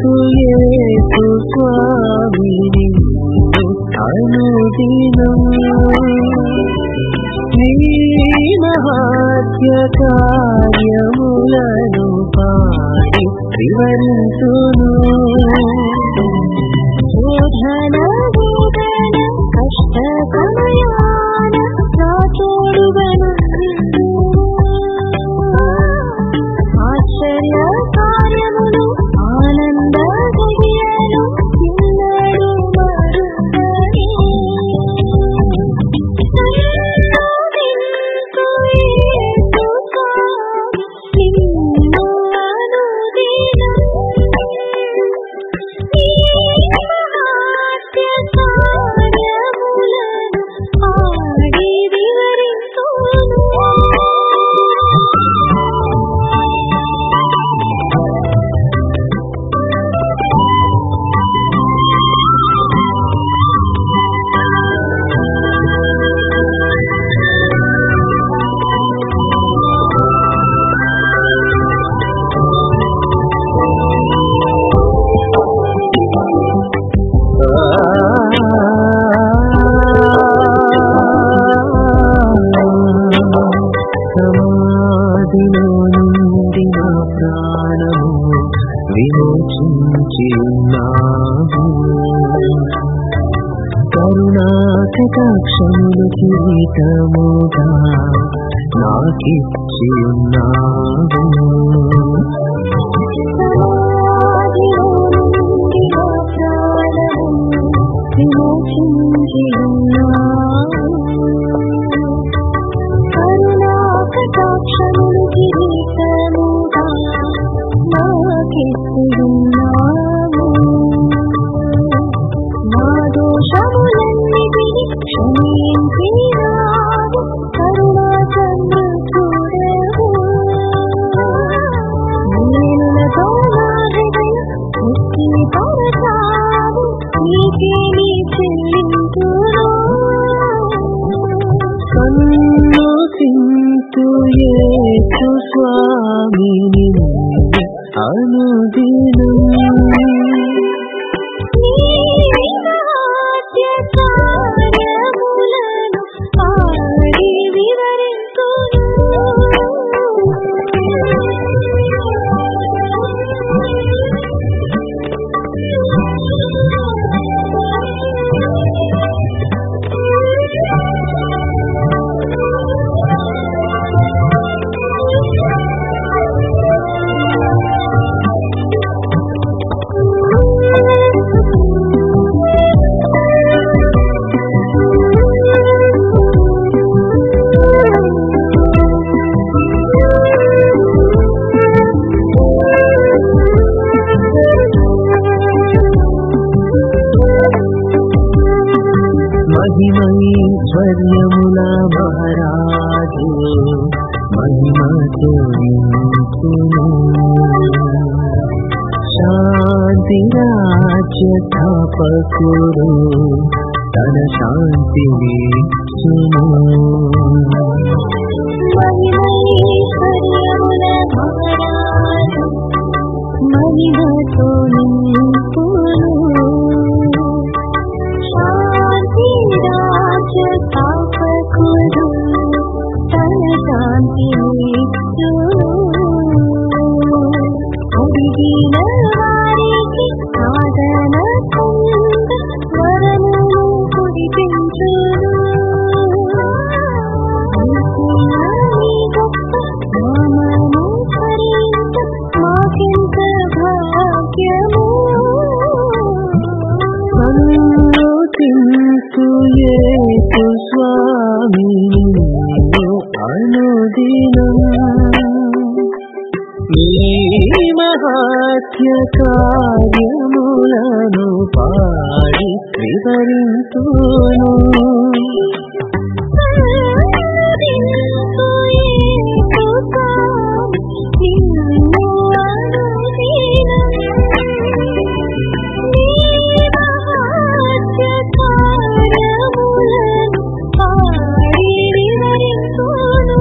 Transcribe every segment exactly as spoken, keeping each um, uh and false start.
చింతింతు యేసు స్వామిని అనుదినం నీ మహాత్య కార్యములను పాడి వివరింతును. శోధన వేదన కష్ట సమయాన నా తోడుగను ఆశ్చర్య కార్యములు ఆనంద గడియలు ఎన్నడూ మరువని. సంతోషింతు యేసు స్వామి నిన్ను అనుదినం నీ మహాత్య కార్యములను పాడి వివరింతును. సమాధిలో నుండి నా ప్రాణము విమోచించి ఉన్నావు. కరుణా కటాక్షములు కిరీటముగా నాకిచ్చి ఉన్నావు. సమాధిలో నుండి నా ప్రాణము విమోచించి ఉన్నావు. కరుణా కటాక్షములు కిరీటముగా నాకిచ్చి ఉన్నావు. నా దోషములన్నిటినీ క్షమించినావు. కరుణా కన్ను చూడవు. మేలులతో నా హృదయం తృప్తిపరచావు. నీకే నీ చెల్లింతును. సంతోషింతు యేసు స్వామిని అనుదినం నీ మహాత్య కార్యములను పాడి వివరింతును. మహిమైశ్వర్యముల మహారాజు మహిమతో నింపును. శాంతి రాజ్య స్థాపకుడు తన శాంతిని ఇచ్చును. మహిమైశ్వర్యముల మహారాజు మహిమతో నింపును. శాంతి రాజ్య స్థాపకుడు తన శాంతిని ఇచ్చును. అడిగిన వారికి సాధన పొంద వరమును కురిపించును. నీ గొప్ప నామము స్మరించ మాకెంత భాగ్యము. సంతోషింతు యేసు స్వామిని అనుదినం నీ మహాత్య కార్యములను పాడి వివరింతును. సంతోషింతు యేసు స్వామి నిన్ను అనుదినం నీ మహాత్య కార్యములను పాడి వివరింతును.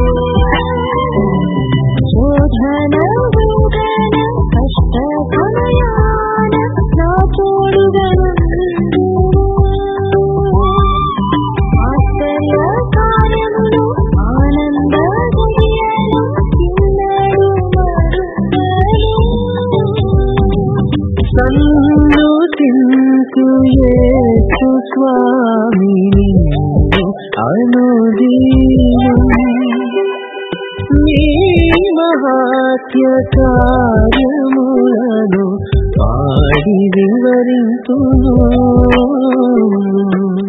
శోధన వేదన కష్ట సమయాన అనుదీనం నీ మహాత్య కార్యములను పాడి వివరింతును